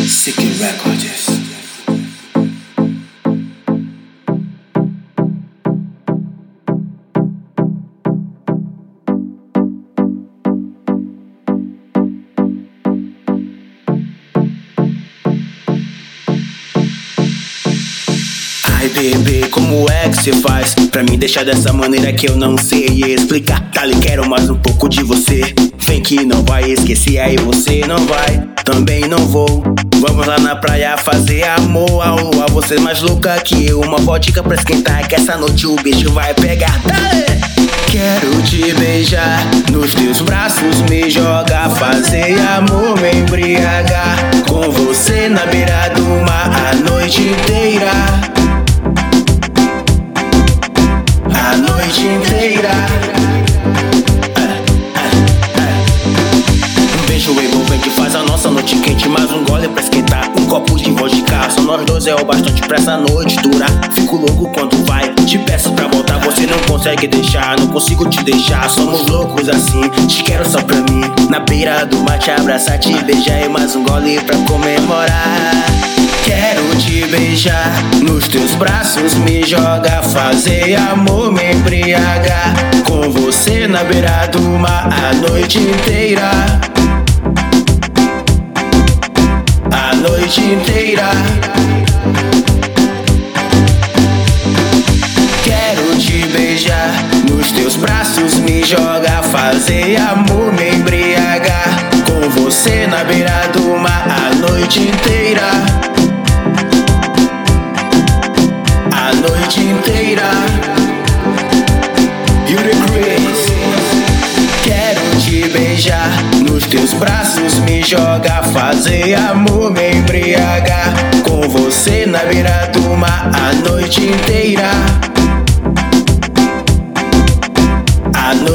Sick Records. Ai bebê, como é que cê faz pra me deixar dessa maneira que eu não sei explicar? Dali, quero mais um pouco de você. Vem que não vai esquecer, aí você não vai, também não vou. Vamos lá na praia fazer amor. A lua, você mais louca que eu. Uma vodka pra esquentar, que essa noite o bicho vai pegar. Dale! Quero te beijar, nos teus braços me jogar, fazer amor, me embriagar com você na beira do mar a noite inteira. A noite inteira. Um beijo envolvente faz a nossa noite quente. Mais um gole pra esquentar, um copo de vodka. Só nós dois é o bastante pra essa noite durar. Fico louco quando vai, te peço pra voltar. Você não consegue deixar, não consigo te deixar. Somos loucos assim, te quero só pra mim. Na beira do mar te abraçar, te beijar. E mais um gole pra comemorar. Quero te beijar, nos teus braços me jogar, fazer amor, me embriagar com você na beira do mar a noite inteira. A noite inteira. Quero te beijar, nos teus braços me jogar, fazer amor, me embriagar com você na beira do mar a noite inteira. A noite inteira. You the Chris. Quero te beijar, nos teus braços me jogar, fazer amor, me embriagar com você na beira do mar a noite inteira. A noite